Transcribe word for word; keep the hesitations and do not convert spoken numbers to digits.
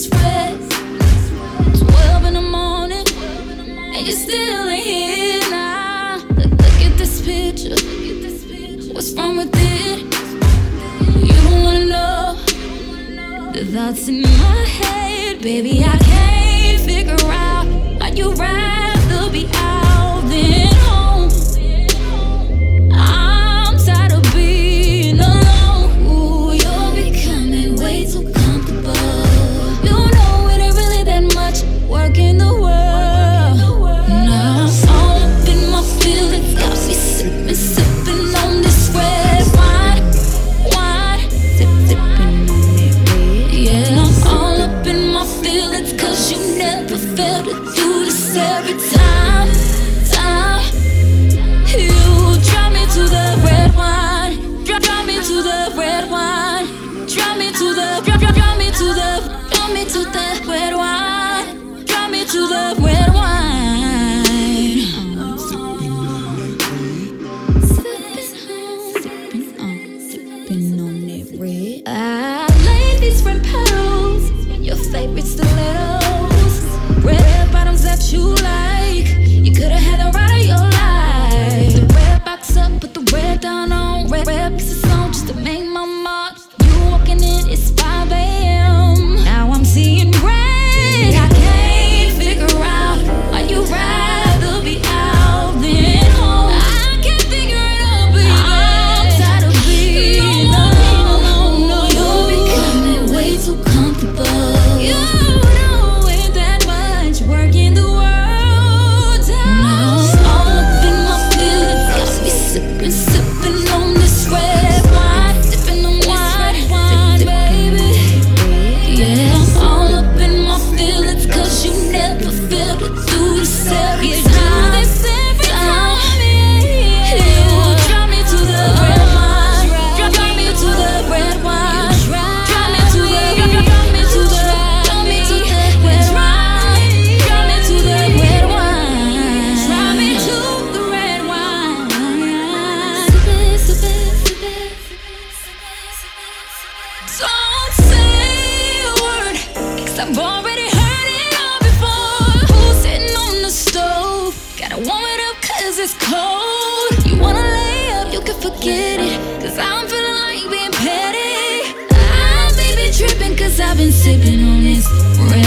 this red. Twelve in the morning, and you still ain't here now. Look, look at this picture. What's wrong with it? You don't wanna know the thoughts in my head, baby. I can't figure out why you rather be out than home. I'm tired of being alone. Ooh, you're becoming way too comfortable. You know it ain't really that much work in the world. Now I'm all up in my feelings, got me sipping, sipping on this red wine, wine, sip, sipping on it red. Yeah, I'm all up in my feelings, 'cause you never failed to do this every time, time. You drive me to the red wine, drive, drive me to the red wine, drive me to the, drive, drive, drive me to the, drive me to the red wine, drive me to the red wine. Sipping on, sipping on that red. I laid these red petals, your favorite stilettos, red bottoms that you like. You could've had the ride of your life. The red box up, put the red down on, red, red pieces on just to make my mark. You walking in, it's five a.m. Now I'm seeing red. I can't figure out why you rather be out than home. I can't figure it out, baby. I'm tired of being alone. No, you're becoming way too comfortable. You know it that much work in the world. Now I'm all up in my feelings, got me sipping, sipping on this red wine, sipping on wine, wine, baby. Yeah, I'm all up in my feelings, 'cause you never failed to do this every time. time. You drive me to the red wine, drive, drive me to the red wine, drive me to the, drive me to the, drive me to the red wine, drive me to the red wine, drive me to the red wine. Sip it, sip it, sip it. Don't say a word, 'cause I've already heard it all before. Who's sitting on the stove? Gotta warm it up 'cause it's cold. You wanna lay up, you can forget it, 'cause I'm feeling like being petty. I may be tripping 'cause I've been sipping on this red